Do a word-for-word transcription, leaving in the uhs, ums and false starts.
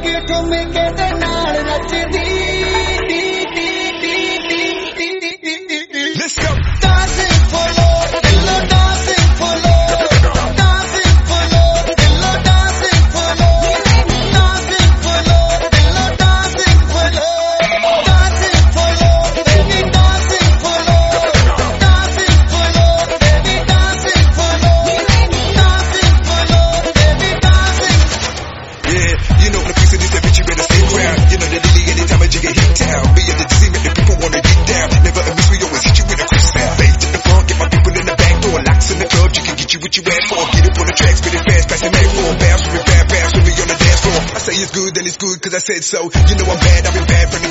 ठुमके ठुमके दे नाल नचदी Let's go. dancing floor dillo dancing floor dancing floor dillo dancing floor dancing floor dillo dancing floor dancing floor baby dancing floor dancing floor baby dancing floor dancing floor baby dancing. Yeah, you know the piece of this that bitch you better stay around. You know the lily anytime I jig a hit town. Me and the dizzy make the people wanna get down. Never a miss, we always hit you with a quick sound. Bass to the front, get my people in the back door. Locks in the club, you can get you what you ask for. Get up on the track, spit it fast, pass it mad for. Bounce with me, bad, bounce with me on the dance floor. I say it's good, then it's good, cause I said so. You know I'm bad, I've been bad from the